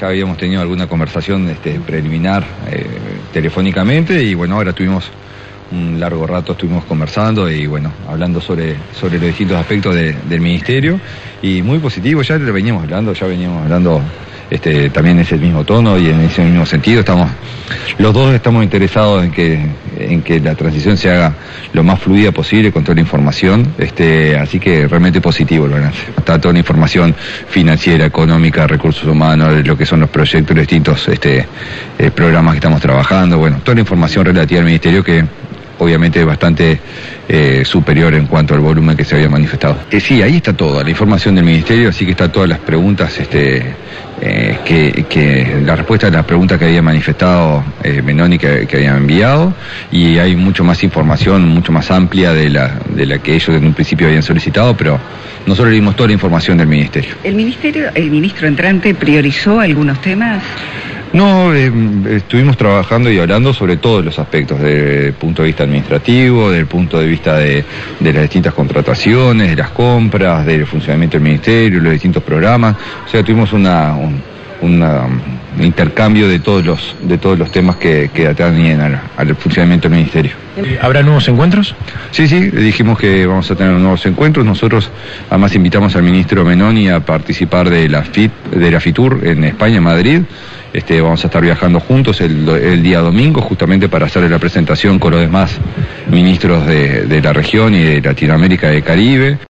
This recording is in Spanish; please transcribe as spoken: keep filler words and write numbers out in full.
ya habíamos tenido alguna conversación este, preliminar eh, telefónicamente y bueno, ahora tuvimos un largo rato, estuvimos conversando y bueno, hablando sobre, sobre los distintos aspectos de, del ministerio y muy positivo, ya lo veníamos hablando, ya veníamos hablando este, también en ese mismo tono y en ese mismo sentido. Estamos, los dos estamos interesados en que, en que la transición se haga lo más fluida posible con toda la información, este, así que realmente positivo el balance. Está toda la información financiera, económica, recursos humanos, de lo que son los proyectos, los distintos este, eh, programas que estamos trabajando, bueno, toda la información relativa al ministerio que obviamente es bastante eh, superior en cuanto al volumen que se había manifestado. Eh, sí, ahí está toda la información del ministerio, así que está todas las preguntas, este, eh, que, que la respuesta a las preguntas que había manifestado eh, Menoni que, que habían enviado, y hay mucho más información, mucho más amplia de la, de la que ellos en un principio habían solicitado, pero nosotros le dimos toda la información del ministerio. ¿El ministerio, el ministro entrante priorizó algunos temas? No, eh, estuvimos trabajando y hablando sobre todos los aspectos, desde el punto de vista administrativo, desde el punto de vista de, de las distintas contrataciones, de las compras, del funcionamiento del ministerio, los distintos programas. O sea, tuvimos una, un, una, un intercambio de todos los, de todos los temas que, que atañen al, al funcionamiento del ministerio. ¿Habrá nuevos encuentros? Sí, sí, dijimos que vamos a tener nuevos encuentros. Nosotros además invitamos al ministro Menoni a participar de la FIT, de la FITUR en España, en Madrid. Este, vamos a estar viajando juntos el, el día domingo justamente para hacerle la presentación con los demás ministros de, de la región y de Latinoamérica y del Caribe.